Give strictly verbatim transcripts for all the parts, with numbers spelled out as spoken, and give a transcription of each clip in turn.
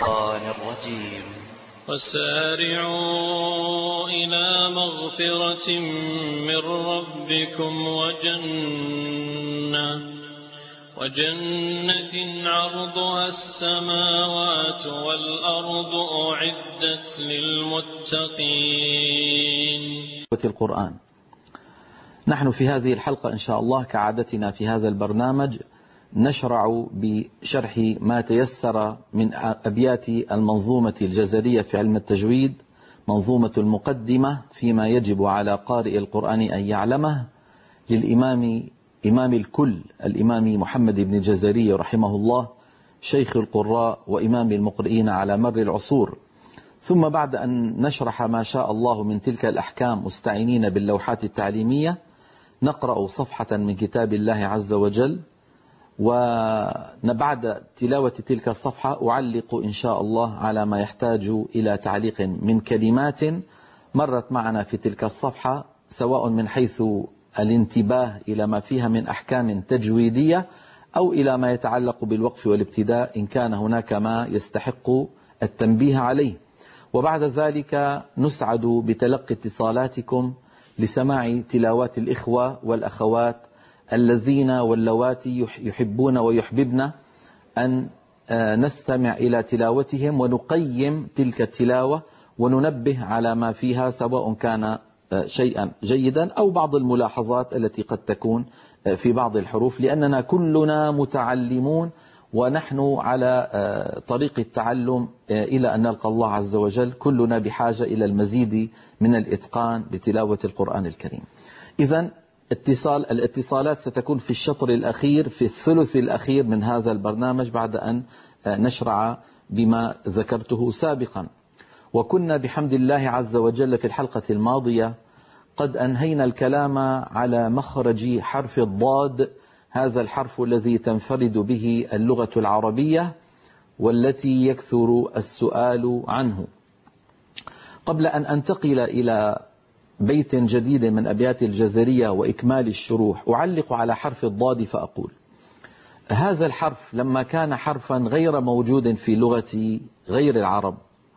الشيطان الرجيم. وسارعوا إلى مغفرة من ربكم وجنة وجنة عرضها السماوات والأرض أعدت للمتقين. القرآن. نحن في هذه الحلقة إن شاء الله كعادتنا في هذا البرنامج نشرع بشرح ما تيسر من أبيات المنظومة الجزرية في علم التجويد، منظومة المقدمة فيما يجب على قارئ القرآن أن يعلمه للإمام إمام الكل الإمام محمد بن الجزري رحمه الله، شيخ القراء وإمام المقرئين على مر العصور. ثم بعد أن نشرح ما شاء الله من تلك الأحكام مستعينين باللوحات التعليمية، نقرأ صفحة من كتاب الله عز وجل، وبعد تلاوة تلك الصفحة أعلق إن شاء الله على ما يحتاج إلى تعليق من كلمات مرت معنا في تلك الصفحة، سواء من حيث الانتباه إلى ما فيها من أحكام تجويدية أو إلى ما يتعلق بالوقف والابتداء إن كان هناك ما يستحق التنبيه عليه. وبعد ذلك نسعد بتلقي اتصالاتكم لسماع تلاوات الإخوة والأخوات الذين واللواتي يحبون ويحببن أن نستمع إلى تلاوتهم ونقيم تلك التلاوة وننبه على ما فيها، سواء كان شيئا جيدا أو بعض الملاحظات التي قد تكون في بعض الحروف، لأننا كلنا متعلمون ونحن على طريق التعلم إلى أن نلقى الله عز وجل، كلنا بحاجة إلى المزيد من الإتقان لتلاوة القرآن الكريم. إذن اتصال الاتصالات ستكون في الشطر الأخير في الثلث الأخير من هذا البرنامج بعد أن نشرع بما ذكرته سابقا. وكنا بحمد الله عز وجل في الحلقة الماضية قد أنهينا الكلام على مخرج حرف الضاد، هذا الحرف الذي تنفرد به اللغة العربية والتي يكثر السؤال عنه. قبل أن أنتقل إلى بيت جديد من أبيات الجزرية وإكمال الشروح، أعلق على حرف الضاد فأقول: هذا الحرف لما كان حرفا غير موجود في لغة غير العرب،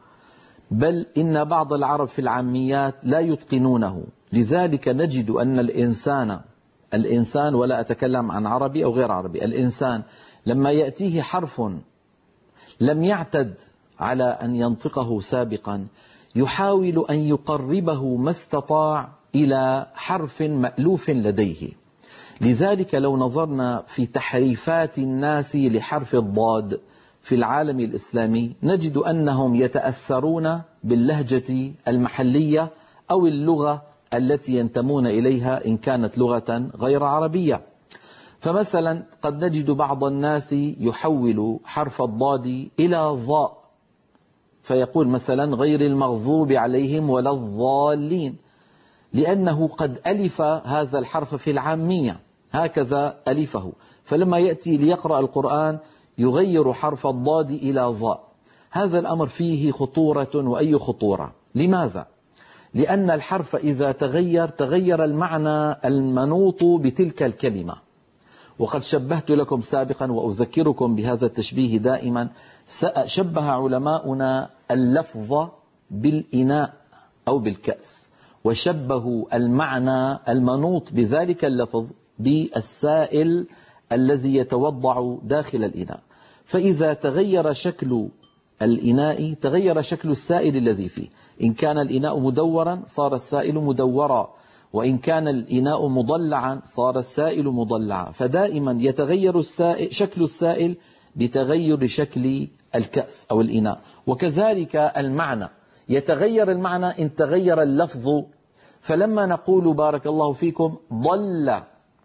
بل إن بعض العرب في العاميات لا يتقنونه، لذلك نجد أن الإنسان الإنسان ولا أتكلم عن عربي أو غير عربي، الإنسان لما يأتيه حرف لم يعتد على أن ينطقه سابقا يحاول أن يقربه ما استطاع إلى حرف مألوف لديه. لذلك لو نظرنا في تحريفات الناس لحرف الضاد في العالم الإسلامي نجد أنهم يتأثرون باللهجة المحلية أو اللغة التي ينتمون إليها إن كانت لغة غير عربية. فمثلا قد نجد بعض الناس يحول حرف الضاد إلى ضاء، فيقول مثلا غير المغضوب عليهم ولا الضالين، لأنه قد ألف هذا الحرف في العامية، هكذا ألفه، فلما يأتي ليقرأ القرآن يغير حرف الضاد إلى ضاء. هذا الأمر فيه خطورة، وأي خطورة؟ لماذا؟ لأن الحرف إذا تغير تغير المعنى المنوط بتلك الكلمة. وقد شبهت لكم سابقا وأذكركم بهذا التشبيه دائما، شبه علماؤنا اللفظ بالإناء أو بالكأس، وشبهوا المعنى المنوط بذلك اللفظ بالسائل الذي يتوضع داخل الإناء. فإذا تغير شكل الإناء تغير شكل السائل الذي فيه، إن كان الإناء مدورا صار السائل مدورا، وإن كان الإناء مضلعا صار السائل مضلعا. فدائما يتغير السائل شكل السائل بتغير شكل الكأس أو الإناء، وكذلك المعنى يتغير المعنى إن تغير اللفظ. فلما نقول بارك الله فيكم ضل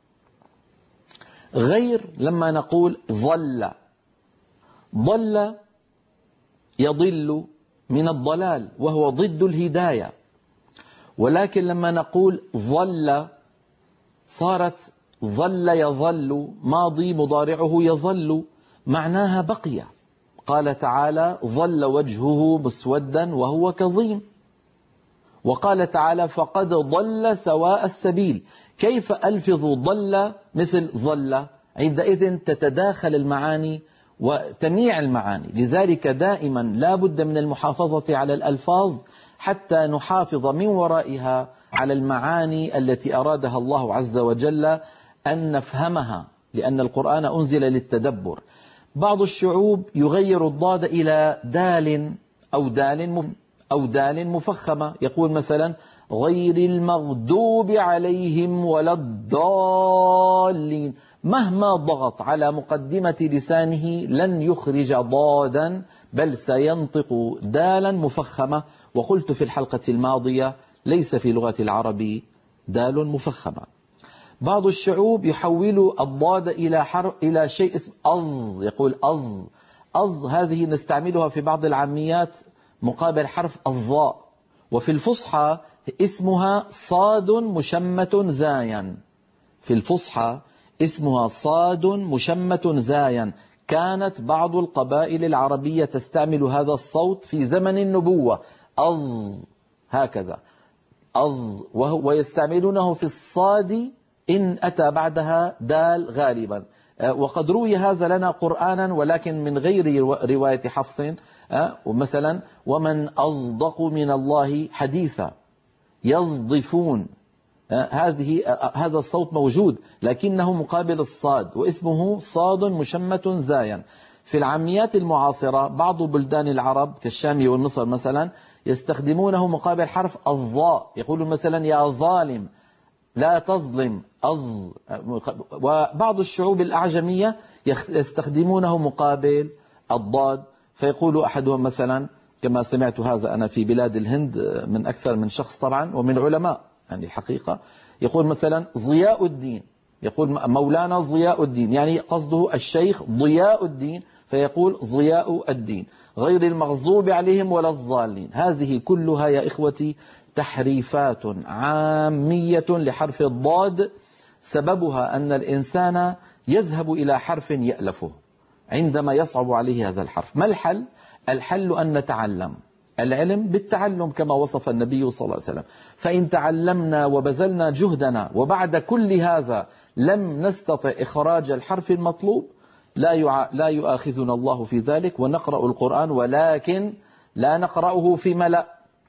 غير لما نقول ظل. ضل يضل من الضلال وهو ضد الهداية، ولكن لما نقول ظل صارت ظل يظل ماضي مضارعه يظل، معناها بقي. قال تعالى ظل وجهه مسودا وهو كظيم، وقال تعالى فقد ضل سواء السبيل. كيف ألفظ ضل مثل ظل؟ عندئذ تتداخل المعاني وتمييع المعاني. لذلك دائما لا بد من المحافظة على الألفاظ حتى نحافظ من ورائها على المعاني التي أرادها الله عز وجل أن نفهمها، لأن القرآن أنزل للتدبر. بعض الشعوب يغير الضاد إلى دال أو دال أو دال مفخمة، يقول مثلا غير المغضوب عليهم ولا الضالين، مهما ضغط على مقدمة لسانه لن يخرج ضادا، بل سينطق دالا مفخمة. وقلت في الحلقة الماضية ليس في لغة العرب دال مفخمة. بعض الشعوب يحول الضاد إلى حرف إلى شيء اسم أظ، يقول أظ. أظ هذه نستعملها في بعض العاميات مقابل حرف الضاء، وفي الفصحى اسمها صاد مشمة زايا. في الفصحى اسمها صاد مشمة زايا. كانت بعض القبائل العربية تستعمل هذا الصوت في زمن النبوة، أظ هكذا أظ، ويستعملونه في الصاد إن أتى بعدها دال غالبا. وقد روي هذا لنا قرآنا ولكن من غير رواية حفص، ومثلا ومن أصدق من الله حديثا، يصدفون، هذه هذا الصوت موجود لكنه مقابل الصاد، واسمه صاد مشمة زايا. في العاميات المعاصرة بعض بلدان العرب كالشام والمصر مثلا يستخدمونه مقابل حرف الضاء، يقولون مثلا يا ظالم، لا تظلم، أظ. وبعض الشعوب الأعجمية يستخدمونه مقابل الضاد، فيقول أحدهم مثلا كما سمعت هذا أنا في بلاد الهند من أكثر من شخص طبعا ومن علماء يعني الحقيقة، يقول مثلا ضياء الدين، يقول مولانا ضياء الدين، يعني قصده الشيخ ضياء الدين، فيقول ضياء الدين. غير المغضوب عليهم ولا الضالين، هذه كلها يا إخوتي تحريفات عامية لحرف الضاد، سببها أن الإنسان يذهب إلى حرف يألفه عندما يصعب عليه هذا الحرف. ما الحل؟ الحل أن نتعلم، العلم بالتعلم كما وصف النبي صلى الله عليه وسلم. فإن تعلمنا وبذلنا جهدنا وبعد كل هذا لم نستطع إخراج الحرف المطلوب، لا يع... لا يؤاخذنا الله في ذلك، ونقرأ القرآن ولكن لا نقرأه في ملأ.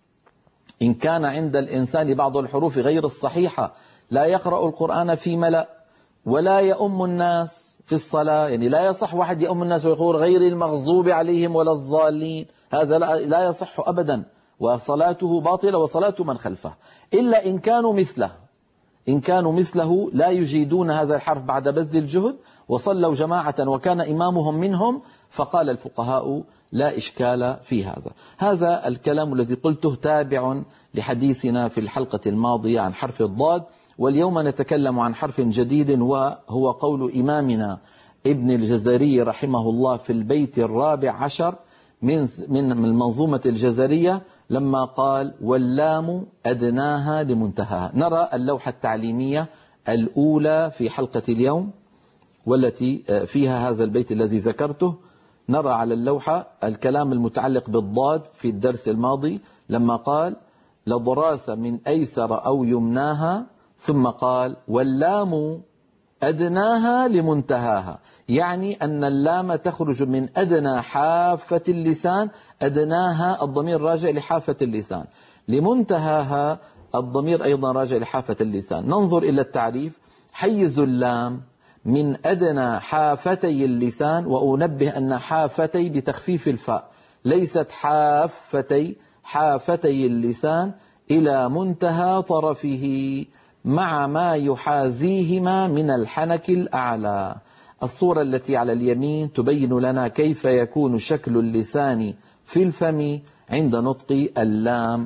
إن كان عند الإنسان بعض الحروف غير الصحيحة لا يقرأ القرآن في ملأ، ولا يؤم الناس في الصلاة، يعني لا يصح واحد يؤم الناس ويقول غير المغضوب عليهم ولا الضالين، هذا لا يصح أبدا، وصلاته باطلة وصلاة من خلفه، إلا إن كانوا مثله. إن كانوا مثله لا يجيدون هذا الحرف بعد بذل الجهد وصلوا جماعة وكان إمامهم منهم، فقال الفقهاء لا إشكال في هذا. هذا الكلام الذي قلته تابع لحديثنا في الحلقة الماضية عن حرف الضاد، واليوم نتكلم عن حرف جديد وهو قول إمامنا ابن الجزري رحمه الله في البيت الرابع عشر من من المنظومة الجزرية لما قال واللام أدناها لمنتهاها. نرى اللوحة التعليمية الأولى في حلقة اليوم والتي فيها هذا البيت الذي ذكرته. نرى على اللوحة الكلام المتعلق بالضاد في الدرس الماضي لما قال لضراس من أيسر أو يمناها، ثم قال واللام أدناها لمنتهاها، يعني أن اللام تخرج من أدنى حافة اللسان، أدناها الضمير راجع لحافة اللسان، لمنتهاها الضمير أيضا راجع لحافة اللسان. ننظر إلى التعريف: حيز اللام من أدنى حافتي اللسان، وأنبه أن حافتي بتخفيف الفاء ليست حافتي، حافتي اللسان إلى منتهى طرفه مع ما يحاذيهما من الحنك الأعلى. الصورة التي على اليمين تبين لنا كيف يكون شكل اللسان في الفم عند نطق اللام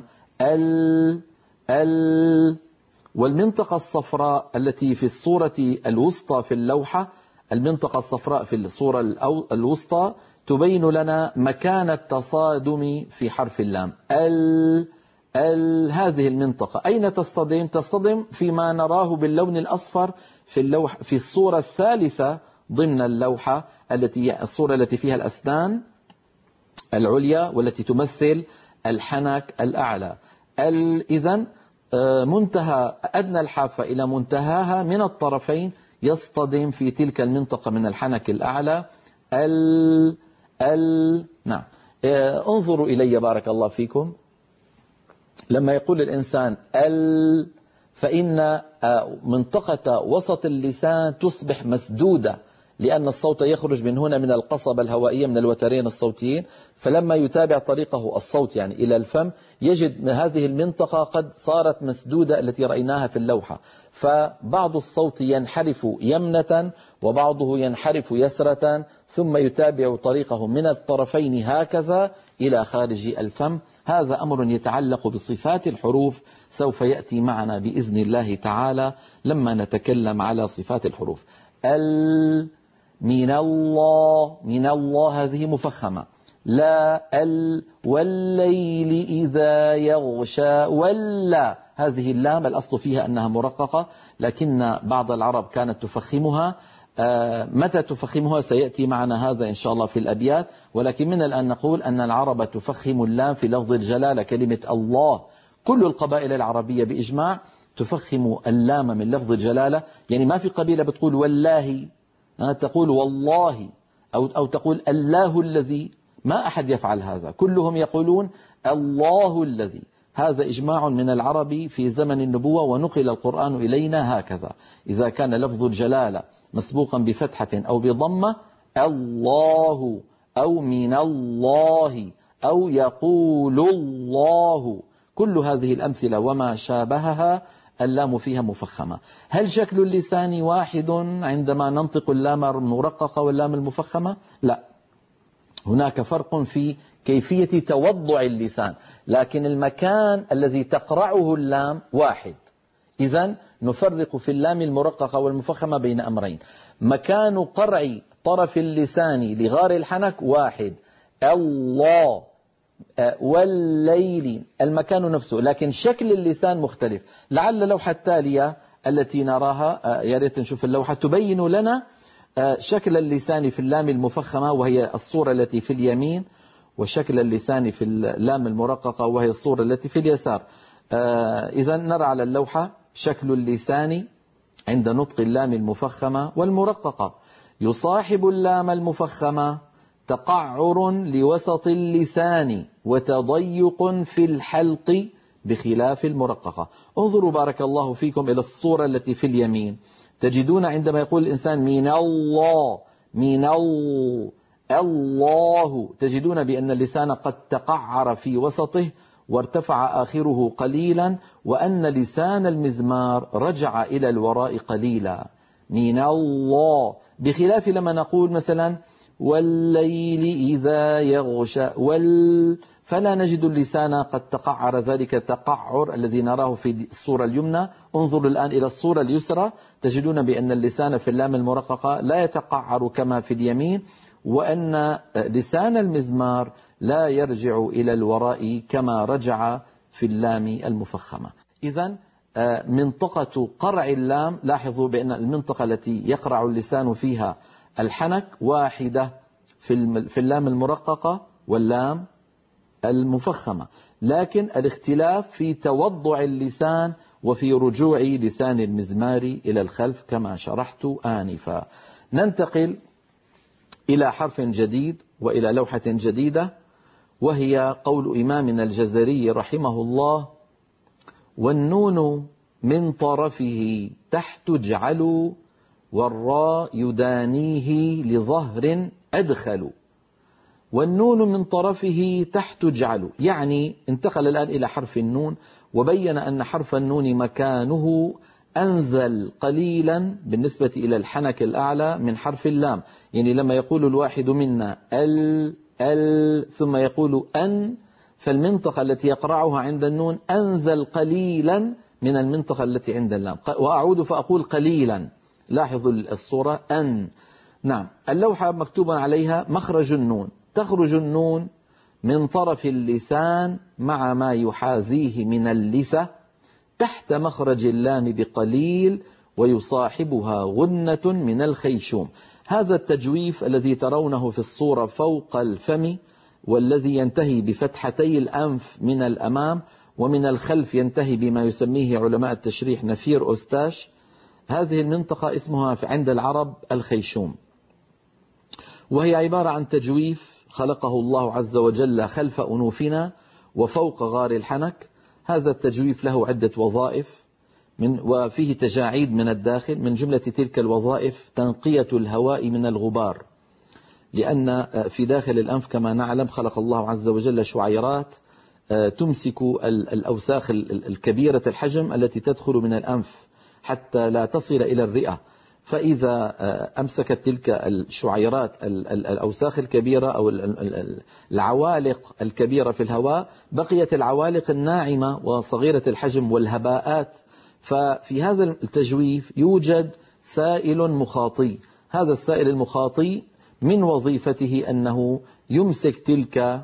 ال ال. والمنطقة الصفراء التي في الصورة الوسطى في اللوحة، المنطقة الصفراء في الصورة الوسطى تبين لنا مكان التصادم في حرف اللام ال ال. هذه المنطقة أين تصطدم؟ تصطدم فيما نراه باللون الأصفر في اللوحة في الصورة الثالثة ضمن اللوحة، التي الصورة التي فيها الأسنان العليا والتي تمثل الحنك الأعلى. إذن منتهى أدنى الحافة إلى منتهاها من الطرفين يصطدم في تلك المنطقة من الحنك الأعلى ال ال نعم. انظروا إلي بارك الله فيكم، لما يقول الإنسان ال فإن منطقة وسط اللسان تصبح مسدودة، لأن الصوت يخرج من هنا من القصبة الهوائية من الوترين الصوتيين، فلما يتابع طريقه الصوت يعني إلى الفم يجد هذه المنطقة قد صارت مسدودة التي رأيناها في اللوحة، فبعض الصوت ينحرف يمنة وبعضه ينحرف يسرة، ثم يتابع طريقه من الطرفين هكذا إلى خارج الفم. هذا أمر يتعلق بصفات الحروف، سوف يأتي معنا بإذن الله تعالى لما نتكلم على صفات الحروف. ال من الله، من الله هذه مفخمة. لا ال والليل إذا يغشى، ولا هذه اللام الأصل فيها أنها مرققة، لكن بعض العرب كانت تفخمها. آه متى تفخمها سيأتي معنا هذا إن شاء الله في الأبيات، ولكن من الآن نقول أن العرب تفخم اللام في لفظ الجلالة، كلمة الله. كل القبائل العربية بإجماع تفخم اللام من لفظ الجلالة، يعني ما في قبيلة بتقول والله، تقول والله، أو, أو تقول الله الذي، ما أحد يفعل هذا، كلهم يقولون الله الذي. هذا إجماع من العرب في زمن النبوة، ونقل القرآن إلينا هكذا. إذا كان لفظ الجلالة مسبوقا بفتحة أو بضمة، الله أو من الله أو يقول الله، كل هذه الأمثلة وما شابهها اللام فيها مفخمة. هل شكل اللسان واحد عندما ننطق اللام المرققة واللام المفخمة؟ لا، هناك فرق في كيفية توضع اللسان، لكن المكان الذي تقرعه اللام واحد. إذن نفرق في اللام المرققة والمفخمة بين أمرين: مكان قرع طرف اللسان لغار الحنك واحد، الله، والليل المكان نفسه، لكن شكل اللسان مختلف. لعل اللوحة التالية التي نراها، يا ريت نشوف اللوحة، تبين لنا شكل اللسان في اللام المفخمة وهي الصورة التي في اليمين، وشكل اللسان في اللام المرققة وهي الصورة التي في اليسار. إذا نرى على اللوحة شكل اللسان عند نطق اللام المفخمة والمرققة. يصاحب اللام المفخمة تقعر لوسط اللسان وتضيق في الحلق بخلاف المرققة. انظروا بارك الله فيكم إلى الصورة التي في اليمين، تجدون عندما يقول الإنسان من الله، من الله، تجدون بأن اللسان قد تقعر في وسطه وارتفع آخره قليلا، وأن لسان المزمار رجع إلى الوراء قليلا. من الله، بخلاف لما نقول مثلا والليل إذا يغشى وال، فلا نجد اللسان قد تقعر ذلك التقعر الذي نراه في الصورة اليمنى. انظروا الآن إلى الصورة اليسرى، تجدون بأن اللسان في اللام المرققة لا يتقعر كما في اليمين، وأن لسان المزمار لا يرجع إلى الوراء كما رجع في اللام المفخمة. إذن منطقة قرع اللام، لاحظوا بأن المنطقة التي يقرع اللسان فيها الحنك واحدة في اللام المرققة واللام المفخمة، لكن الاختلاف في توضع اللسان وفي رجوع لسان المزمار إلى الخلف كما شرحت آنفا. ننتقل إلى حرف جديد وإلى لوحة جديدة، وهي قول إمامنا الجزري رحمه الله: والنون من طرفه تحت اجعلوا والراء يدانيه لظهر أدخل. والنون من طرفه تحت اجعلوا، يعني انتقل الآن إلى حرف النون، وبين أن حرف النون مكانه أنزل قليلا بالنسبة إلى الحنك الأعلى من حرف اللام. يعني لما يقول الواحد منا ال ال ثم يقول أن، فالمنطقة التي يقرعها عند النون أنزل قليلا من المنطقة التي عند اللام. وأعود فأقول قليلا، لاحظوا الصورة أن. نعم، اللوحة مكتوبا عليها مخرج النون، تخرج النون من طرف اللسان مع ما يحاذيه من اللثة تحت مخرج اللام بقليل، ويصاحبها غنة من الخيشوم. هذا التجويف الذي ترونه في الصورة فوق الفم، والذي ينتهي بفتحتي الأنف من الأمام، ومن الخلف ينتهي بما يسميه علماء التشريح نفير أستاش، هذه المنطقة اسمها عند العرب الخيشوم. وهي عبارة عن تجويف خلقه الله عز وجل خلف أنوفنا وفوق غار الحنك. هذا التجويف له عدة وظائف من وفيه تجاعيد من الداخل. من جملة تلك الوظائف تنقية الهواء من الغبار، لأن في داخل الأنف كما نعلم خلق الله عز وجل شعيرات تمسك الأوساخ الكبيرة الحجم التي تدخل من الأنف حتى لا تصل إلى الرئة. فإذا أمسكت تلك الشعيرات الأوساخ الكبيرة أو العوالق الكبيرة في الهواء، بقيت العوالق الناعمة وصغيرة الحجم والهباءات. ففي هذا التجويف يوجد سائل مخاطي. هذا السائل المخاطي من وظيفته أنه يمسك تلك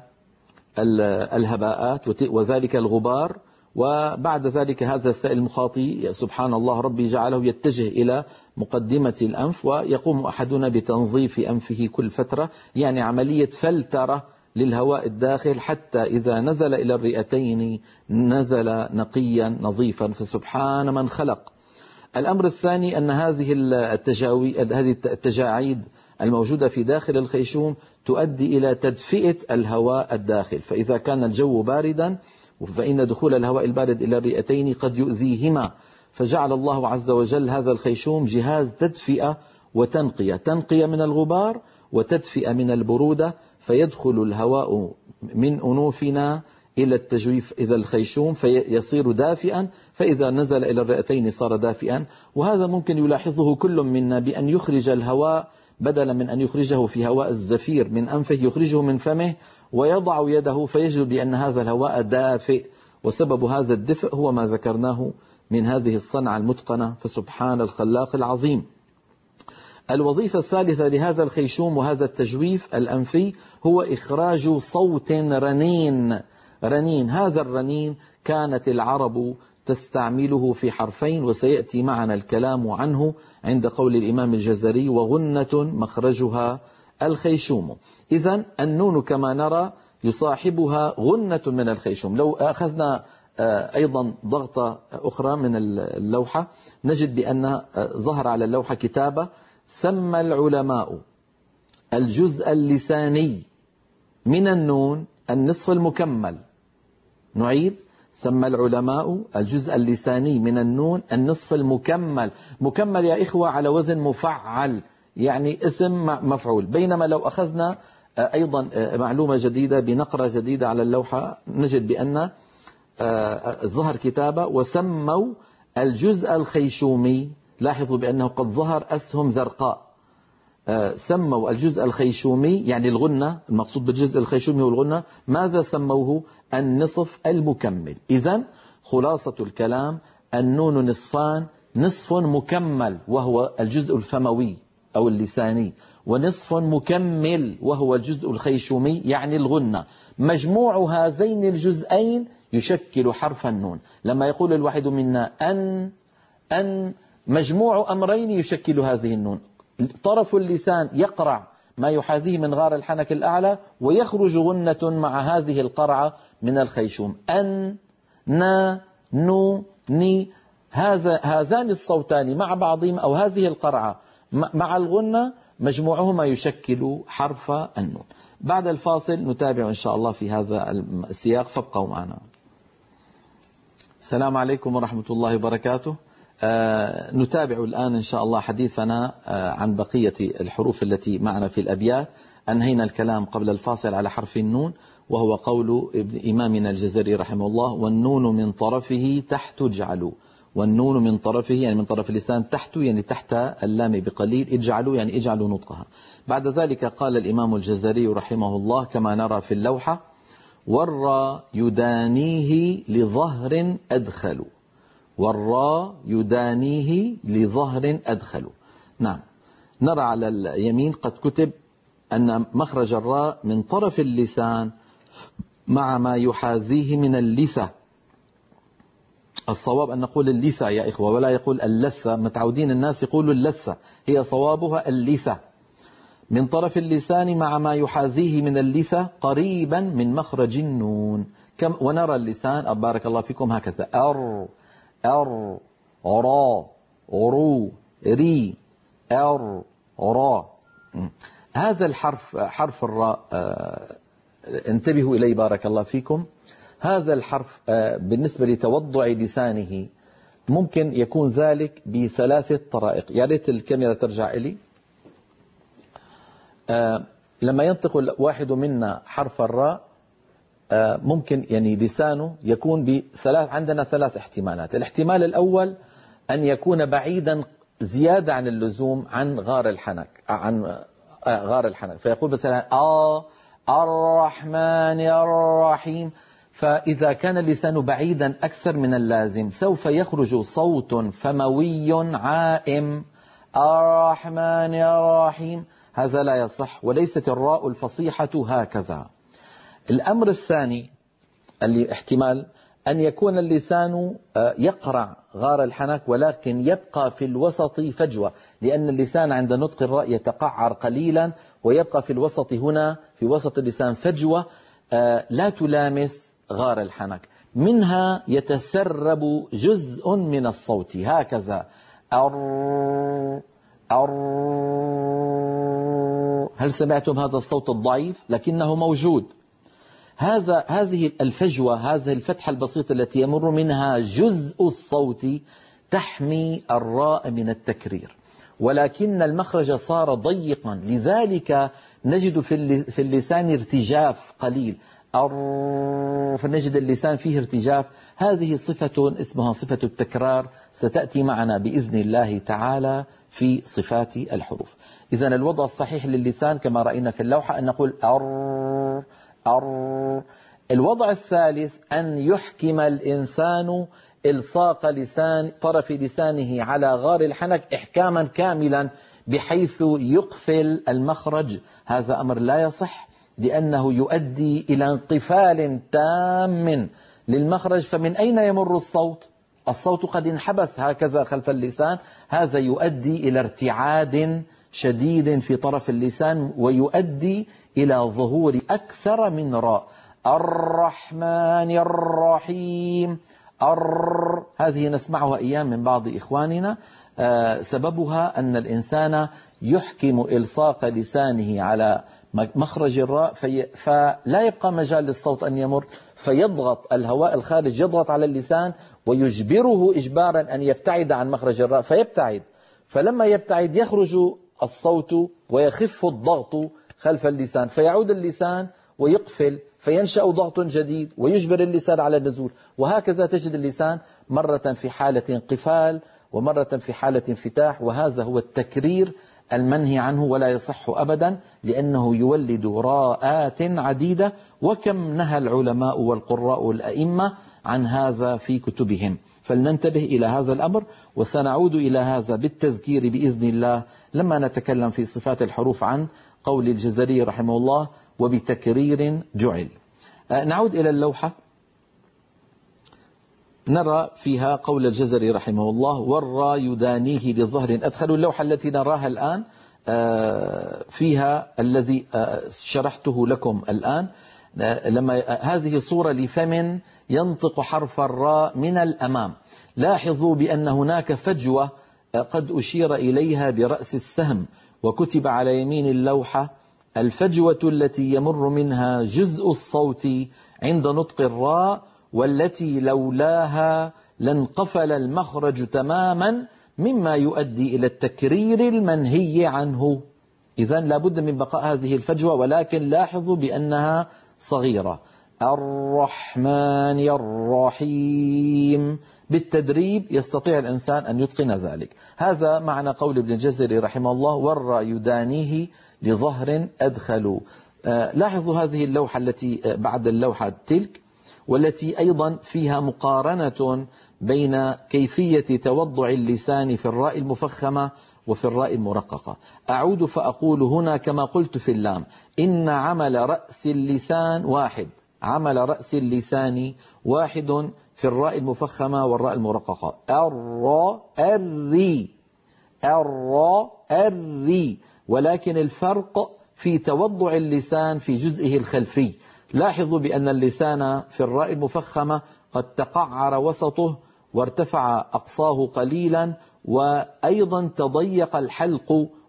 الهباءات وذلك الغبار، وبعد ذلك هذا السائل المخاطي سبحان الله ربي جعله يتجه إلى مقدمة الأنف، ويقوم أحدنا بتنظيف أنفه كل فترة، يعني عملية فلترة للهواء الداخل حتى إذا نزل إلى الرئتين نزل نقيا نظيفا. فسبحان من خلق. الأمر الثاني أن هذه التجاوي هذه التجاعيد الموجودة في داخل الخيشوم تؤدي إلى تدفئة الهواء الداخل. فإذا كان الجو باردا فإن دخول الهواء البارد إلى الرئتين قد يؤذيهما، فجعل الله عز وجل هذا الخيشوم جهاز تدفئة وتنقية، تنقية من الغبار وتدفئة من البرودة، فيدخل الهواء من أنوفنا إلى التجويف إذا الخيشوم فيصير دافئا، فإذا نزل إلى الرئتين صار دافئا. وهذا ممكن يلاحظه كل منا بأن يخرج الهواء بدلا من أن يخرجه في هواء الزفير من أنفه يخرجه من فمه ويضع يده فيجد بأن هذا الهواء دافئ، وسبب هذا الدفء هو ما ذكرناه من هذه الصنعة المتقنة. فسبحان الخلاق العظيم. الوظيفة الثالثة لهذا الخيشوم وهذا التجويف الأنفي هو إخراج صوت رنين. رنين هذا الرنين كانت العرب تستعمله في حرفين، وسيأتي معنا الكلام عنه عند قول الإمام الجزري وغنة مخرجها الخيشوم. إذن النون كما نرى يصاحبها غنة من الخيشوم. لو أخذنا أيضا ضغطة أخرى من اللوحة نجد بأن ظهر على اللوحة كتابة: سمى العلماء الجزء اللساني من النون النصف المكمل. نعيد: سمى العلماء الجزء اللساني من النون النصف المكمل. مكمل يا إخوة على وزن مفعل، يعني اسم مفعول. بينما لو أخذنا أيضا معلومة جديدة بنقرة جديدة على اللوحة نجد بأن ظهر كتابة وسموا الجزء الخيشومي. لاحظوا بأنه قد ظهر أسهم زرقاء. سموا الجزء الخيشومي يعني الغنة، المقصود بالجزء الخيشومي والغنة ماذا سموه؟ النصف المكمل. إذن خلاصة الكلام: النون نصفان، نصف مكمل وهو الجزء الفموي أو اللساني، ونصف مكمل وهو الجزء الخيشومي يعني الغنة. مجموع هذين الجزئين يشكل حرف النون. لما يقول الواحد منا أن أن مجموع أمرين يشكل هذه النون. طرف اللسان يقرع ما يحاذيه من غار الحنك الأعلى ويخرج غنة مع هذه القرعة من الخيشوم. أن نا نو ني، هذا هذان الصوتان مع بعضهم أو هذه القرعة مع الغنة مجموعهما يشكل حرف النون. بعد الفاصل نتابع إن شاء الله في هذا السياق، فابقوا معنا. السلام عليكم ورحمة الله وبركاته. آه نتابع الآن إن شاء الله حديثنا آه عن بقية الحروف التي معنا في الأبيات. أنهينا الكلام قبل الفاصل على حرف النون، وهو قول ابن إمامنا الجزري رحمه الله: والنون من طرفه تحت اجعلوا. والنون من طرفه يعني من طرف اللسان، تحت يعني تحت اللام بقليل، اجعلوا يعني اجعلوا نطقها. بعد ذلك قال الإمام الجزري رحمه الله كما نرى في اللوحة: والراء يدانيه لظهر أدخل. والراء يدانيه لظهر أدخل. نعم، نرى على اليمين قد كتب أن مخرج الراء من طرف اللسان مع ما يحاذيه من اللثة. الصواب أن نقول اللثة يا إخوة ولا يقول اللثة. متعودين الناس يقولوا اللثة، هي صوابها اللثة. من طرف اللسان مع ما يحاذيه من اللثة قريبا من مخرج النون. كم ونرى اللسان بارك الله فيكم هكذا: أر أر را عرو ري أر را. هذا الحرف حرف الراء انتبهوا إليه بارك الله فيكم. هذا الحرف بالنسبة لتوضع لسانه ممكن يكون ذلك بثلاثة طرائق. يا ريت الكاميرا ترجع إلي. لما ينطق واحد منا حرف الراء ممكن يعني لسانه يكون بثلاث، عندنا ثلاث احتمالات. الاحتمال الأول أن يكون بعيدا زيادة عن اللزوم عن غار الحنك، عن غار الحنك، فيقول مثلا آه الرحمن الرحيم. فإذا كان اللسان بعيدا أكثر من اللازم سوف يخرج صوت فموي عائم الرحمن الرحيم، هذا لا يصح، وليست الراء الفصيحة هكذا. الأمر الثاني اللي احتمال أن يكون اللسان يقرع غار الحنك ولكن يبقى في الوسط فجوة، لأن اللسان عند نطق الراء يتقعر قليلا ويبقى في الوسط، هنا في وسط اللسان فجوة لا تلامس غار الحنك، منها يتسرب جزء من الصوت هكذا أر أر. هل سمعتم هذا الصوت الضعيف؟ لكنه موجود. هذا هذه الفجوة، هذه الفتحة البسيطة التي يمر منها جزء الصوت تحمي الراء من التكرير، ولكن المخرج صار ضيقا، لذلك نجد في اللسان ارتجاف قليل، فنجد اللسان فيه ارتجاف. هذه صفة اسمها صفة التكرار، ستأتي معنا بإذن الله تعالى في صفات الحروف. إذن الوضع الصحيح للسان كما رأينا في اللوحة أن نقول أر أر. الوضع الثالث أن يحكم الإنسان إلصاق لسان طرف لسانه على غار الحنك إحكاما كاملا بحيث يقفل المخرج. هذا أمر لا يصح، لأنه يؤدي إلى انقفال تام للمخرج، فمن أين يمر الصوت؟ الصوت قد انحبس هكذا خلف اللسان، هذا يؤدي إلى ارتعاد شديد في طرف اللسان ويؤدي إلى ظهور أكثر من راء. الرحمن الرحيم الر، هذه نسمعها أيام من بعض إخواننا، آه سببها أن الإنسان يحكم إلصاق لسانه على مخرج الراء في فلا يبقى مجال للصوت أن يمر، فيضغط الهواء الخارج يضغط على اللسان ويجبره إجبارا أن يبتعد عن مخرج الراء، فيبتعد، فلما يبتعد يخرج الصوت ويخف الضغط خلف اللسان، فيعود اللسان ويقفل، فينشأ ضغط جديد ويجبر اللسان على النزول، وهكذا تجد اللسان مرة في حالة انقفال ومرة في حالة انفتاح. وهذا هو التكرير المنهي عنه ولا يصح أبدا، لأنه يولد راءات عديدة، وكم نهى العلماء والقراء والأئمة عن هذا في كتبهم. فلننتبه إلى هذا الأمر، وسنعود إلى هذا بالتذكير بإذن الله لما نتكلم في صفات الحروف عن قول الجزري رحمه الله وبتكرير جعل. نعود إلى اللوحة، نرى فيها قول الجزري رحمه الله والراء يدانيه لظهر أدخل. اللوحة التي نراها الآن فيها الذي شرحته لكم الآن، لما هذه صورة لفم ينطق حرف الراء من الأمام. لاحظوا بأن هناك فجوة قد أشير إليها برأس السهم وكتب على يمين اللوحة الفجوة التي يمر منها جزء الصوت عند نطق الراء، والتي لولاها لانقفل المخرج تماما، مما يؤدي إلى التكرير المنهي عنه. إذن لابد من بقاء هذه الفجوة، ولكن لاحظوا بأنها صغيرة. الرحمن الرحيم، بالتدريب يستطيع الإنسان أن يتقن ذلك. هذا معنى قول ابن الجزري رحمه الله والراء يدانيه لظهر أدخلوا. آه لاحظوا هذه اللوحة التي بعد اللوحة تلك، والتي أيضا فيها مقارنة بين كيفية توضع اللسان في الراء المفخمة وفي الراء المرققة. أعود فأقول هنا كما قلت في اللام، إن عمل رأس اللسان واحد، عمل رأس اللسان واحد في الراء المفخمة والراء المرققة. الراء الري، الراء الري، ولكن الفرق في توضع اللسان في جزئه الخلفي. لاحظوا بأن اللسان في الراء المفخمة قد تقعر وسطه وارتفع أقصاه قليلا، وأيضا تضيق الحلق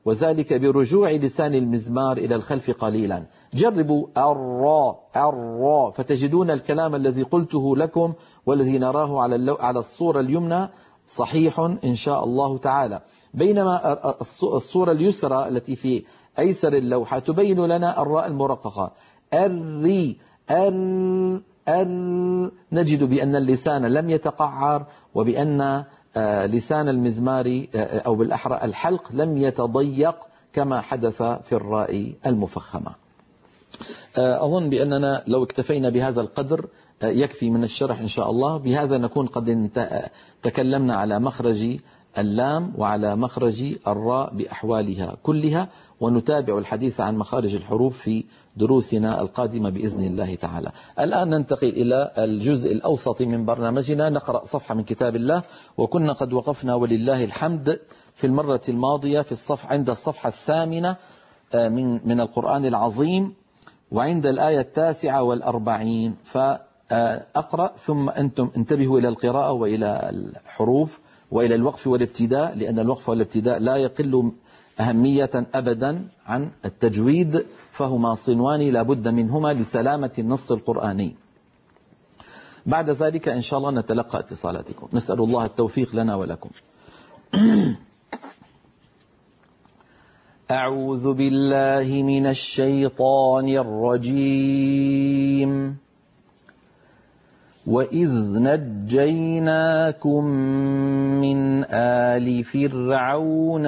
وذلك برجوع لسان المزمار إلى الخلف قليلا. جربوا الراء الراء فتجدون الكلام الذي قلته لكم والذي نراه على على الصورة اليمنى صحيح إن شاء الله تعالى، بينما الصورة اليسرى التي في أيسر اللوحة تبين لنا الراء المرققة الري ال ال نجد بأن اللسان لم يتقعر، وبأن لسان المزمار أو بالأحرى الحلق لم يتضيق كما حدث في الراء المفخمة. أظن بأننا لو اكتفينا بهذا القدر يكفي من الشرح إن شاء الله. بهذا نكون قد تكلمنا على مخرج اللام وعلى مخرج الراء بأحوالها كلها، ونتابع الحديث عن مخارج الحروف في دروسنا القادمة بإذن الله تعالى. الآن ننتقل إلى الجزء الأوسط من برنامجنا، نقرأ صفحة من كتاب الله، وكنا قد وقفنا ولله الحمد في المرة الماضية في الصفحة عند الصفحة الثامنة من من القرآن العظيم، وعند الآية التاسعة والأربعين. فأقرأ ثم أنتم انتبهوا إلى القراءة وإلى الحروف وإلى الوقف والابتداء، لأن الوقف والابتداء لا يقل أهمية أبدا عن التجويد، فهما صنوان لا بد منهما لسلامة النص القرآني. بعد ذلك إن شاء الله نتلقى اتصالاتكم، نسأل الله التوفيق لنا ولكم. أعوذ بالله من الشيطان الرجيم. وإذ نجيناكم من آل فرعون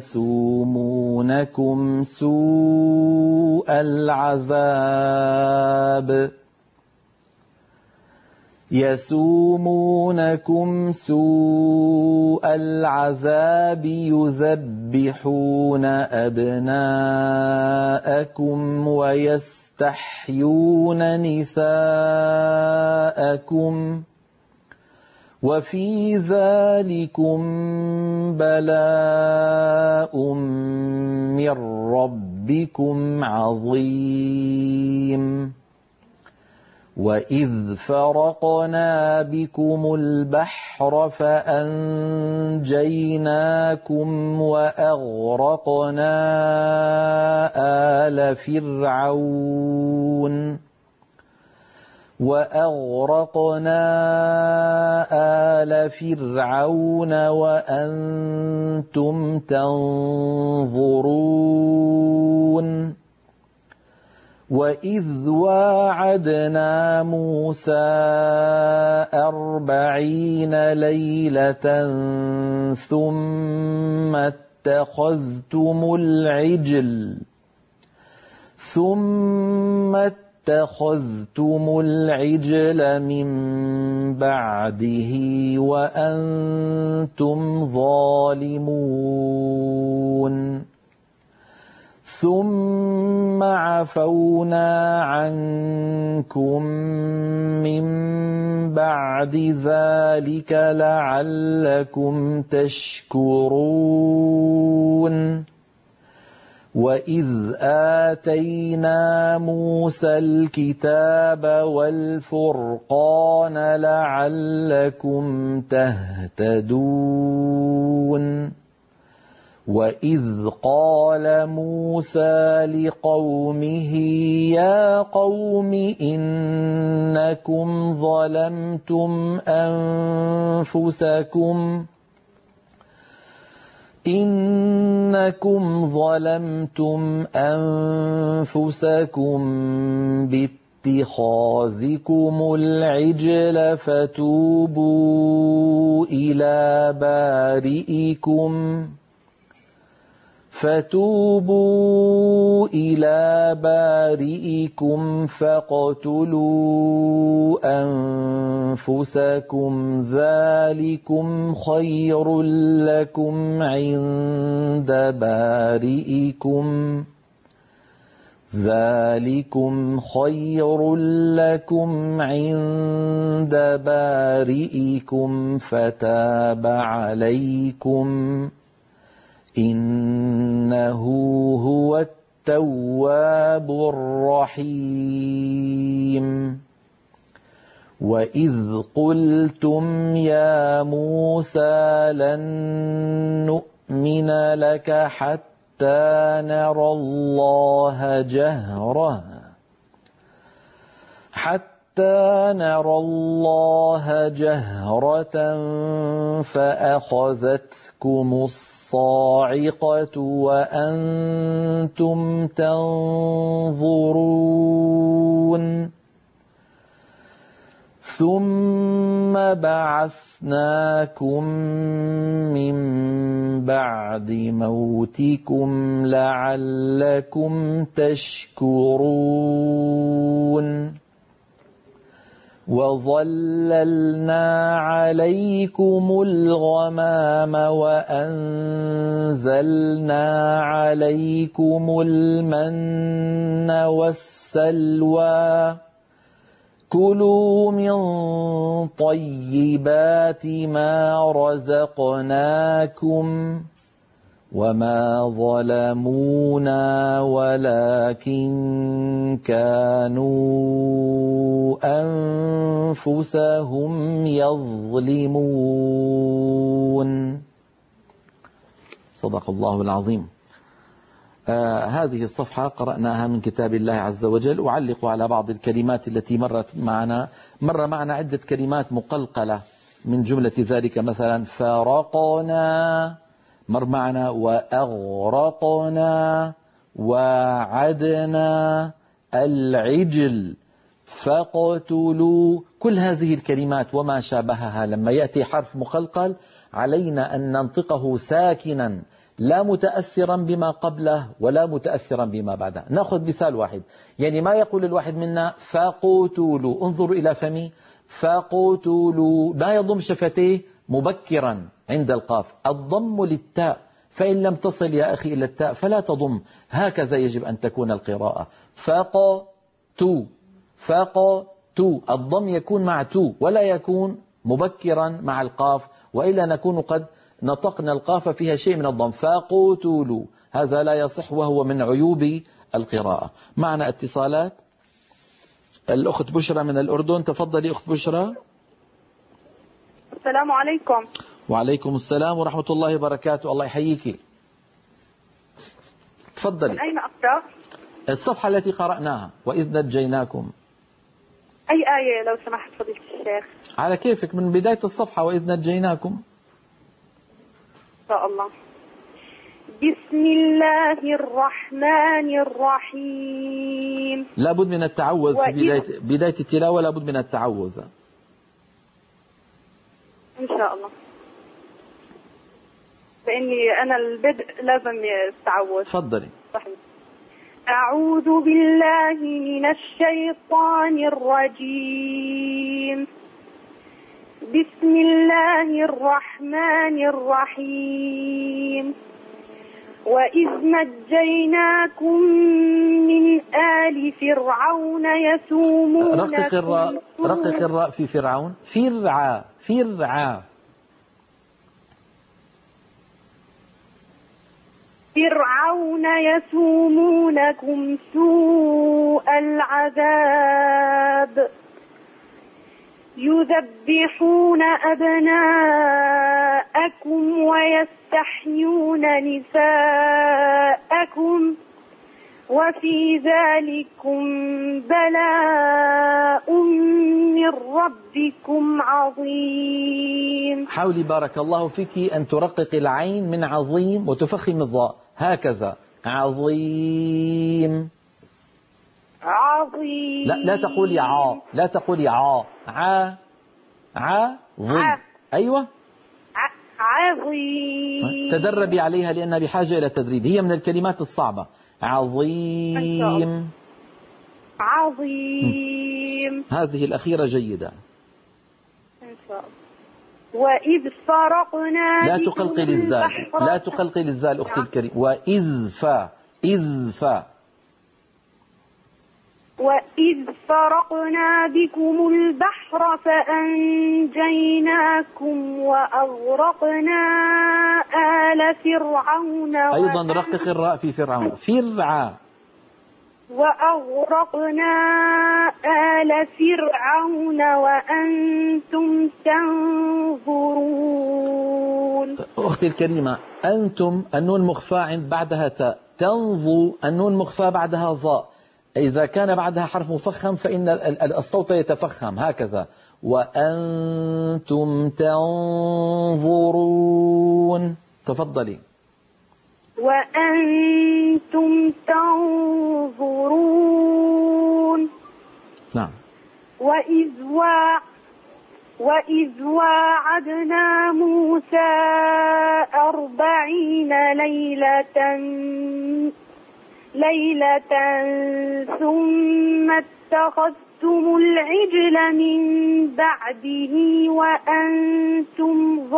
يسومونكم سوء العذاب يسومونكم سوء العذاب يذبحون أبناءكم ويستحيون نساءكم وفي ذلكم بلاء من ربكم عظيم. وإذ فرقنا بكم البحر فأنجيناكم وأغرقنا آل فرعون وأغرقنا آل فرعون وأنتم تنظرون. وإذ واعدنا موسى أربعين ليلة ثم اتخذتم العجل ثم اتخذتم العجل من بعده وأنتم ظالمون. ثم عفونا عنكم من بعد ذلك لعلكم تشكرون. وإذ آتينا موسى الكتاب والفرقان لعلكم تهتدون. وإذ قال موسى لقومه يا قوم إنكم ظلمتم أنفسكم إنكم ظلمتم أنفسكم باتخاذكم العجل فتوبوا إلى بارئكم فتوبوا إلى بارئكم فاقتلوا أنفسكم ذلكم خير لكم عند بارئكم ذلكم خير لكم عند بارئكم فتاب عليكم إنه هو التواب الرحيم. وإذ قلتم يا موسى لن نؤمن لك حتى نرى الله جهرة حتى نرى الله جهرة فأخذتكم الصاعقة وأنتم تنظرون ثم بعثناكم من بعد موتكم لعلكم تشكرون وظللنا عليكم الغمام وأنزلنا عليكم المن والسلوى كلوا من طيبات ما رزقناكم وما ظلمونا ولكن كانوا أنفسهم يظلمون. صدق الله العظيم. آه هذه الصفحة قرأناها من كتاب الله عز وجل. أعلق على بعض الكلمات التي مرت معنا. مر معنا عدة كلمات مقلقلة، من جملة ذلك مثلا فرقنا، مر معنا وأغرقنا، وعدنا، العجل، فقتلوا. كل هذه الكلمات وما شابهها لما يأتي حرف مقلقل علينا أن ننطقه ساكنا لا متأثرا بما قبله ولا متأثرا بما بعده. نأخذ مثال واحد، يعني ما يقول الواحد منا فقتلوا، انظروا إلى فمي، فقتلوا لا يضم شفتيه مبكرا عند القاف، الضم للتاء، فإن لم تصل يا أخي إلى التاء فلا تضم. هكذا يجب أن تكون القراءة. فقتوا فقتوا، الضم يكون مع تو ولا يكون مبكرا مع القاف، وإلا نكون قد نطقنا القاف فيها شيء من الضم. فقتلوا، هذا لا يصح وهو من عيوب القراءة. معنا اتصالات. الأخت بشرى من الأردن، تفضلي أخت بشرى. السلام عليكم. وعليكم السلام ورحمة الله وبركاته. الله يحييك. تفضلي. من أين أقرأ؟ الصفحة التي قرأناها، وإذ نجيناكم. أي آية لو سمحت فضيلة الشيخ؟ على كيفك، من بداية الصفحة وإذ نجيناكم. إن شاء الله. بسم الله الرحمن الرحيم. لابد من التعوذ في بداية, بداية التلاوة، لابد من التعوذ. إن شاء الله. فإني أنا البدء لازم التعوذ. تفضلي. صحيح. أعوذ بالله من الشيطان الرجيم. بسم الله الرحمن الرحيم. وإذ نجيناكم من آل فرعون يسومونكم. رقق الراء، رقق الراء في فرعون. فرعا فرعا فرعون يسومونكم سوء العذاب يذبحون أبناءكم ويستحيون نساءكم وفي ذلكم بلاء من ربكم عظيم. حاولي بارك الله فيك أن ترقق العين من عظيم وتفخم الضاء، هكذا. عظيم. عظيم. لا لا تقولي عا، لا تقولي عا. عا عا ظي. أيوة. عظيم. تدربي عليها لأنها بحاجة إلى تدريب، هي من الكلمات الصعبة. عظيم. عظيم. هذه الأخيرة جيدة. إن شاء الله. وإذ فرقنا لا تقلقل الذال، لا تقلقل الذال أختي الكريم. وإذ فا، إذ فا. وإذ فرقنا بكم البحر فأنجيناكم وأغرقنا آل فرعون. أيضا رقق الراء في فرعون. فرعا. وأغرقنا آل فرعون وأنتم تنظرون. أختي الكريمة، أنتم النون مخفى عند بعدها تاء، تنظو النون مخفى بعدها ظاء، إذا كان بعدها حرف مفخم فإن الصوت يتفخم هكذا. وأنتم تنظرون. تفضلي. وأنتم تنظرون. نعم. وإذ واع وإذ واعدنا موسى أربعين ليلة ليلة ثم اتخذتم العجل من بعده وأنتم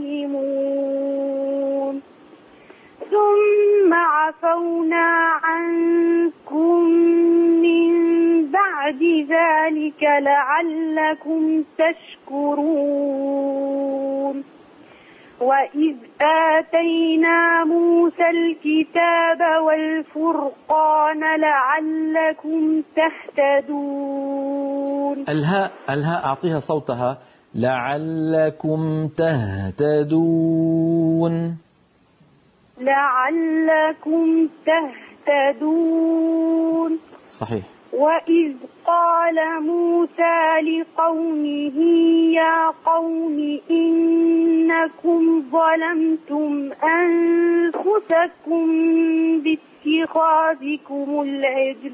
ظالمون ثم عفونا عنكم من بعد ذلك لعلكم تشكرون. وإذ آتينا موسى الكتاب والفرقان لعلكم تهتدون. الهاء الهاء أعطيها صوتها. لعلكم تهتدون. لعلكم تهتدون. صحيح. وإذ قال موسى لقومه يا قوم إنكم ظلمتم أنفسكم باتخاذكم العجل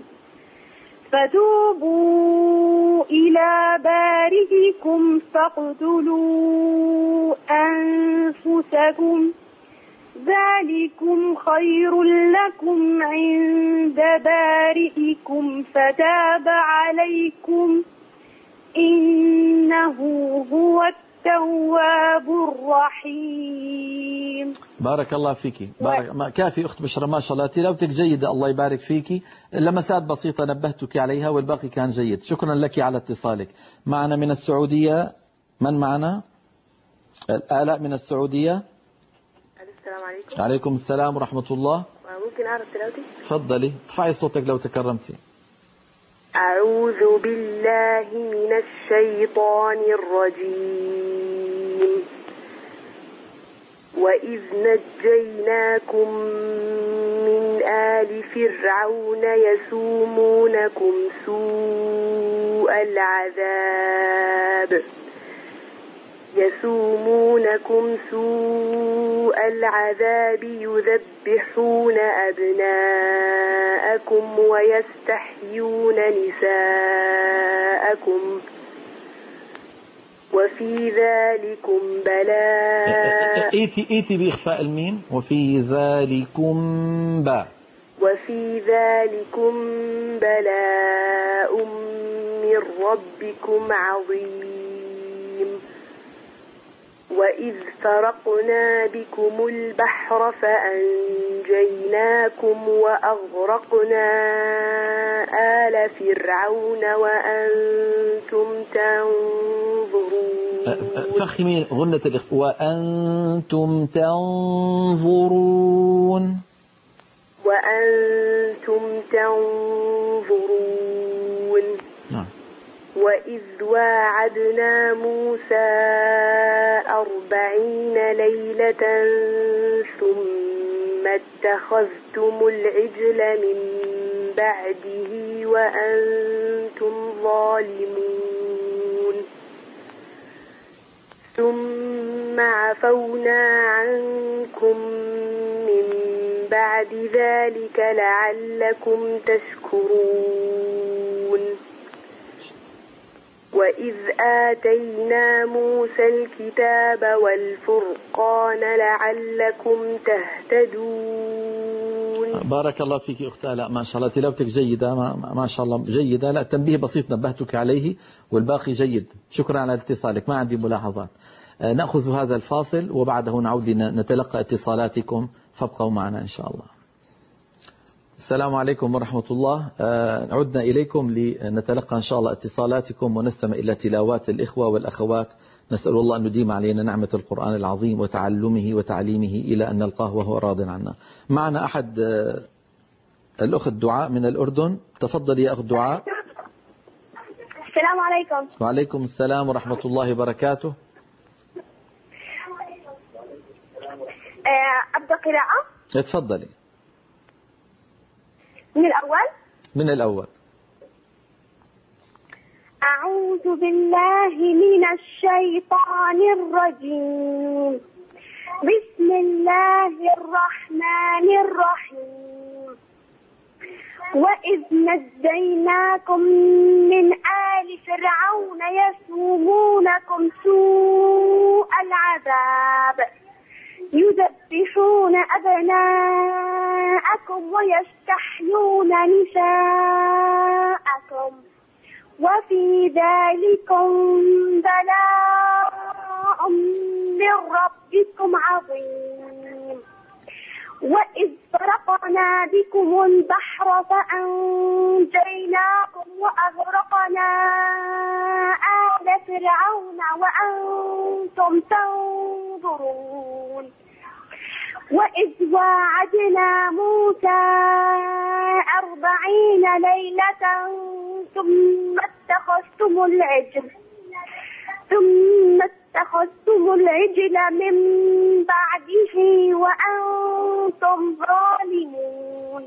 فتوبوا إلى بارئكم فاقتلوا أنفسكم ذلكم خير لكم عند بارئكم فتاب عليكم إنه هو التواب الرحيم. بارك الله فيك. بارك ما كافي أخت بشرى، ما شاء الله تلاوتك جيدة، الله يبارك فيك. لمسات بسيطة نبهتك عليها والباقي كان جيد. شكرا لك على اتصالك. معنا من السعودية، من معنا؟ آلاء من السعودية. السلام عليكم. عليكم السلام ورحمة الله. ممكن أعرف تلاوتي؟ تفضلي، ارفعي صوتك لو تكرمتي. أعوذ بالله من الشيطان الرجيم. وإذ نجيناكم من آل فرعون يسومونكم سوء العذاب يسومونكم سوء العذاب يذبحون أبناءكم ويستحيون نساءكم وفي ذلكم بلاء. ايتي ايتي بإخفاء الميم. وفي ذلكم با وفي ذلكم بلاء من ربكم عظيم. وإذ فرقنا بكم البحر فأنجيناكم وأغرقنا آل فرعون وأنتم تنظرون. فخمي غنة الإخفاء. وأنتم تنظرون. وأنتم تنظرون. نعم. وإذ واعدنا موسى أربعين ليلة ثم اتخذتم العجل من بعده وأنتم ظالمون ثم عفونا عنكم من بعد ذلك لعلكم تشكرون. وإذ آتينا موسى الكتاب والفرقان لعلكم تهتدون. بارك الله فيك أخت آلاء، ما شاء الله تلاوتك جيدة، ما, ما شاء الله جيدة. لا تنبيه بسيط نبهتك عليه والباقي جيد. شكرا على اتصالك، ما عندي ملاحظات. نأخذ هذا الفاصل وبعده نعود لنتلقى اتصالاتكم، فابقوا معنا إن شاء الله. السلام عليكم ورحمة الله. عدنا إليكم لنتلقى إن شاء الله اتصالاتكم ونستمع إلى تلاوات الإخوة والأخوات. نسأل الله أن يديم علينا نعمة القرآن العظيم وتعلمه وتعليمه إلى أن نلقاه وهو راض عنا. معنا أحد الأخت دعاء من الأردن. تفضل يا أخت دعاء. السلام عليكم. وعليكم السلام ورحمة الله وبركاته. أبدأ قراءة. اتفضلي. من الأول. من الأول. أعوذ بالله من الشيطان الرجيم. بسم الله الرحمن الرحيم. وإذ نجيناكم من آل فرعون يسومونكم سوء العذاب يذبحون أبناءكم ويستحيون نساءكم وفي ذلكم بلاء من ربكم عظيم. وإذ فرقنا بكم البحر فأنجيناكم وأغرقنا آل فرعون وأنتم تنظرون. وإذ واعدنا موسى أربعين ليلة ثم اتخذتم العجل ثم اتخذتم العجل من بعده وأنتم ظالمون.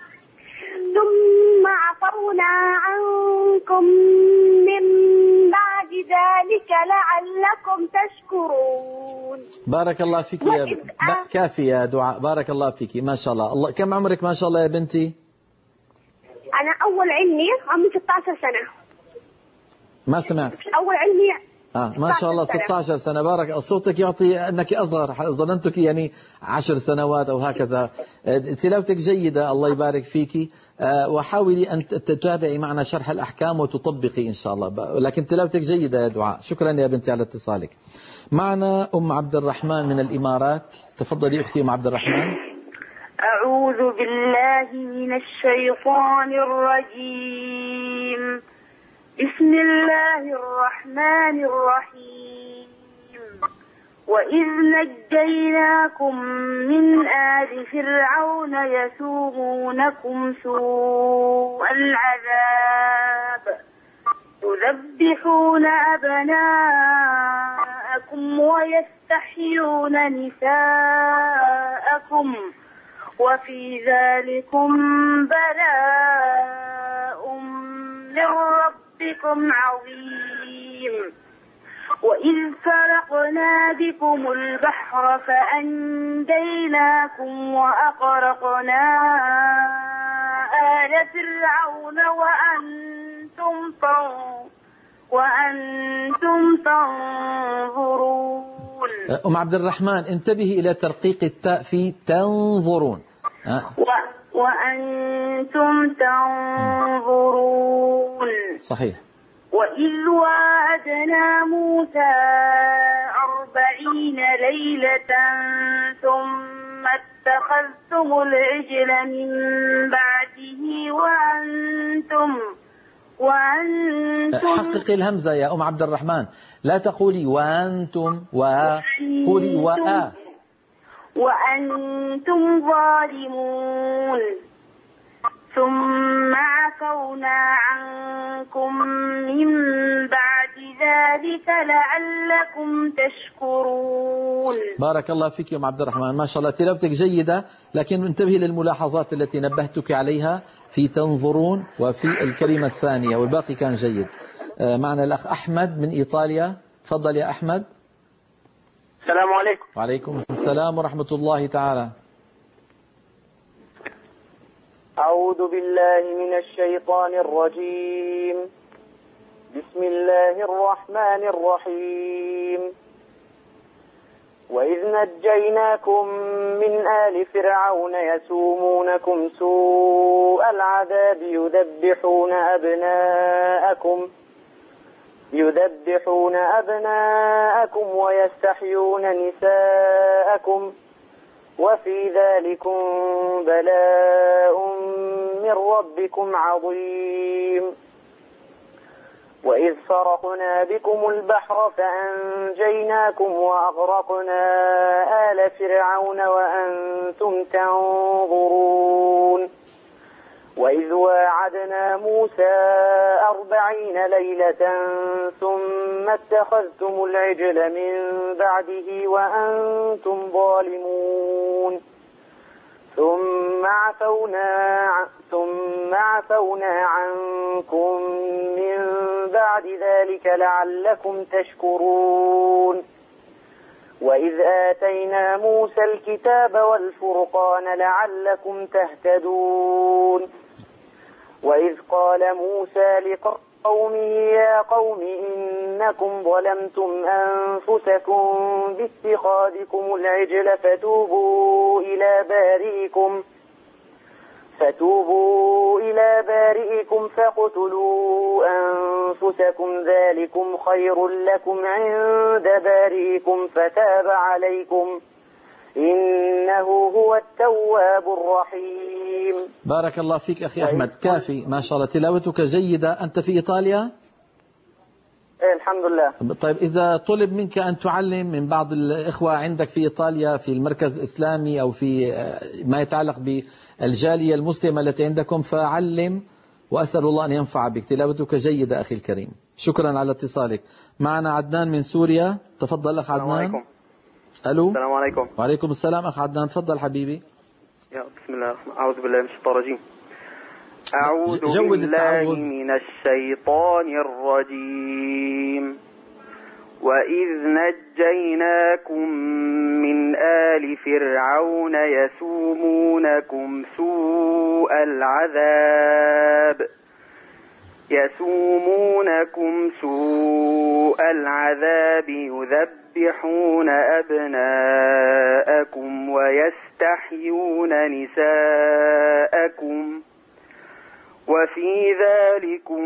ثم عفونا عنكم من بعد ذلك لعلكم تشكرون. بارك الله فيك يا ب... كافي يا دعاء. بارك الله فيك ما شاء الله. الله كم عمرك ما شاء الله يا بنتي؟ أنا أول علمي عمري ستة عشر سنة. ما سمعت. أول علمي آه ما شاء الله ستة عشر سنة. بارك. صوتك يعطي أنك أصغر، ظننتك يعني عشر سنوات أو هكذا. تلاوتك جيدة الله يبارك فيك. وحاولي أن تتابعي معنا شرح الأحكام وتطبقي إن شاء الله. لكن تلاوتك جيدة يا دعاء. شكرا يا بنتي على اتصالك. معنا أم عبد الرحمن من الإمارات. تفضلي أختي أم عبد الرحمن. أعوذ بالله من الشيطان الرجيم. بسم الله الرحمن الرحيم. وإذ نجيناكم من آل فرعون يسومونكم سوء العذاب يذبحون أبناءكم ويستحيون نساءكم وفي ذلكم بلاء من ربكم عظيم. وإذ فرقنا بكم البحر فأنجيناكم وأغرقنا آل فرعون وأنتم وأنتم تنظرون. أم عبد الرحمن انتبهي إلى ترقيق التاء في تنظرون. و... وأنتم تنظرون. صحيح. وإذ وعدنا موسى أربعين ليلة ثم اتخذتم العجل من بعده وأنتم وأنتم حققي الهمزة يا أم عبد الرحمن. لا تقولي وأنتم وقولي وآ وأنتم ظالمون. ثم عفونا عنكم من بعد ذلك لعلكم تشكرون. بارك الله فيك يا أم عبد الرحمن ما شاء الله. تلاوتك جيدة لكن انتبهي للملاحظات التي نبهتك عليها في تنظرون وفي الكلمة الثانية والباقي كان جيد. معنا الأخ أحمد من إيطاليا. تفضل يا أحمد. السلام عليكم. وعليكم السلام ورحمة الله تعالى. أعوذ بالله من الشيطان الرجيم. بسم الله الرحمن الرحيم. وإذ نجيناكم من آل فرعون يسومونكم سوء العذاب يذبحون أبناءكم يذبحون أبناءكم ويستحيون نساءكم وفي ذلكم بلاء من ربكم عظيم. وإذ فرقنا بكم البحر فأنجيناكم وأغرقنا آل فرعون وأنتم تنظرون. وإذ واعدنا موسى أربعين ليلة ثم اتخذتم العجل من بعده وأنتم ظالمون ثم عفونا ثم عفونا عنكم من بعد ذلك لعلكم تشكرون وإذ آتينا موسى الكتاب والفرقان لعلكم تهتدون وإذ قال موسى لقومه يا قوم إنكم ظلمتم أنفسكم باتخاذكم العجل فتوبوا إلى بارئكم فتوبوا إلى بارئكم فاقتلوا أنفسكم ذلكم خير لكم عند بارئكم فتاب عليكم إنه هو التواب الرحيم. بارك الله فيك أخي أحمد، كافي ما شاء الله، تلاوتك جيدة. أنت في إيطاليا؟ إيه الحمد لله. طيب إذا طلب منك أن تعلم من بعض الإخوة عندك في إيطاليا في المركز الإسلامي أو في ما يتعلق بالجالية المسلمة التي عندكم فعلم، وأسأل الله أن ينفع بك. تلاوتك جيدة أخي الكريم، شكرا على اتصالك. معنا عدنان من سوريا، تفضل أخ عدنان. السلام عليكم. ألو. السلام عليكم. وعليكم السلام أخ عدنان، تفضل حبيبي. يا بسم الله الرحمن الرحيم. أعوذ بالله من الشيطان الرجيم. أعوذ بالله من الشيطان الرجيم. وإذ نجيناكم من آل فرعون يسومونكم سوء العذاب يسومونكم سوء العذاب يذبحون أبناءكم ويستحيون نساءكم وفي ذلكم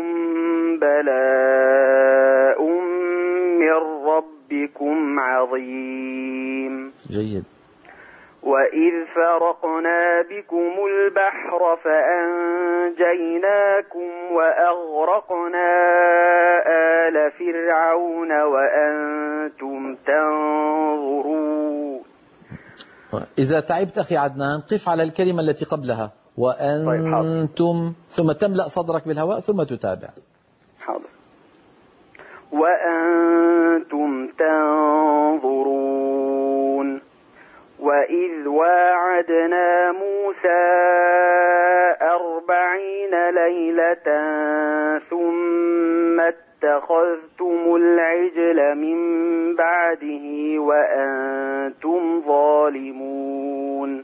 بلاء من ربكم عظيم. جيد. وإذ فرقنا بكم البحر فأنجيناكم وأغرقنا آل فرعون وأنتم تنظرون. إذا تعبت أخي عدنان قف على الكلمة التي قبلها وأنتم، ثم تملأ صدرك بالهواء ثم تتابع. حاضر. وأنتم تنظرون. وإذ واعدنا موسى أربعين ليلة ثم اتخذتم العجل من بعده وأنتم ظالمون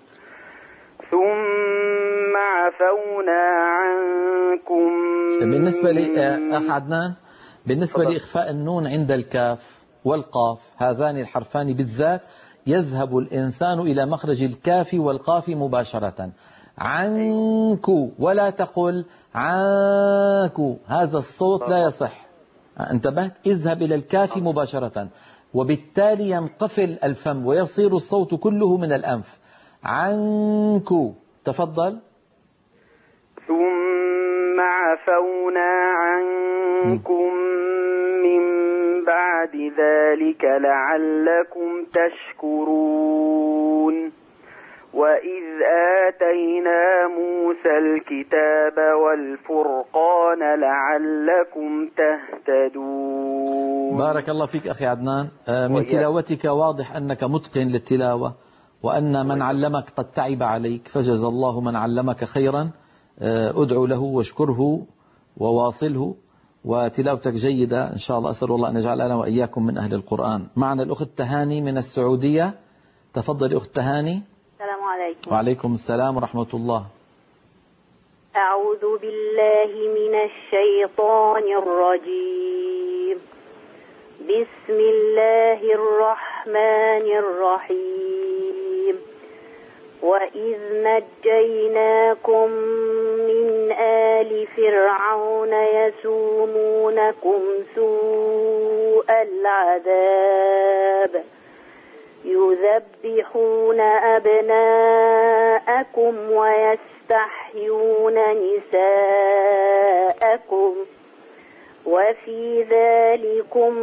ثم عفونا عنكم. بالنسبة لي أخ عدنان، بالنسبة لإخفاء النون عند الكاف والقاف، هذان الحرفان بالذات يذهب الإنسان إلى مخرج الكاف والقاف مباشرة. عنكو، ولا تقل عنكو، هذا الصوت لا يصح. انتبهت؟ اذهب إلى الكاف مباشرة، وبالتالي ينقفل الفم ويصير الصوت كله من الأنف. عنكو، تفضل. ثم عفونا عنكم من بعد ذلك لعلكم تشكرون. وإذ آتينا موسى الكتاب والفرقان لعلكم تهتدون. بارك الله فيك أخي عدنان، من تلاوتك واضح أنك متقن للتلاوة، وأن من علمك قد تعب عليك، فجزا الله من علمك خيرا. أدعو له واشكره وواصله، وتلاوتك جيدة إن شاء الله. أسأل الله أن يجعلنا وإياكم من أهل القرآن. معنا الأخت تهاني من السعودية، تفضل أخت تهاني. السلام عليكم. وعليكم السلام ورحمة الله. أعوذ بالله من الشيطان الرجيم. بسم الله الرحمن الرحيم. وإذ نجيناكم من آل فرعون يسومونكم سوء العذاب يذبحون أبناءكم ويستحيون نساءكم وفي ذلكم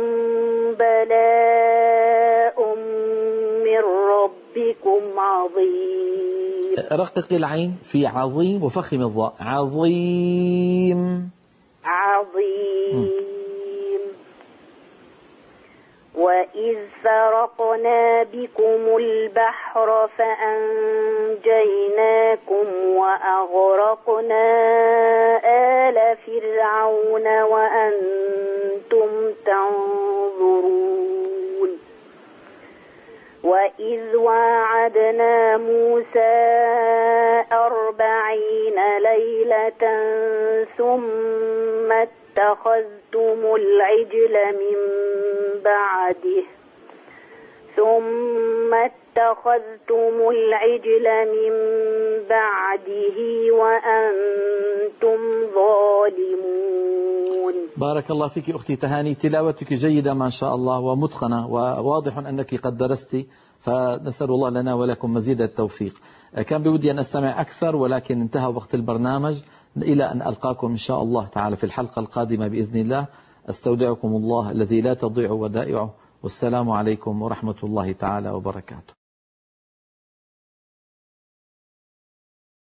بلاء من ربكم عظيم. رقق العين في عظيم وفخم الضاء. عظيم. عظيم. وإذ فرقنا بكم البحر فأنجيناكم وأغرقنا آل فرعون وأنتم تنظرون. وإذ واعدنا موسى أربعين ليلة ثم اتخذتم العجل من بعده ثم اتخذتم العجل من بعده وأنتم ظالمون. بارك الله فيك أختي تهاني، تلاوتك جيدة ما شاء الله ومتقنة، وواضح أنك قد درست، فنسأل الله لنا ولكم مزيد التوفيق. كان بودي أن أستمع أكثر ولكن انتهى وقت البرنامج. إلى أن ألقاكم إن شاء الله تعالى في الحلقة القادمة بإذن الله. أستودعكم الله الذي لا تضيع ودائعه، والسلام عليكم ورحمة الله تعالى وبركاته.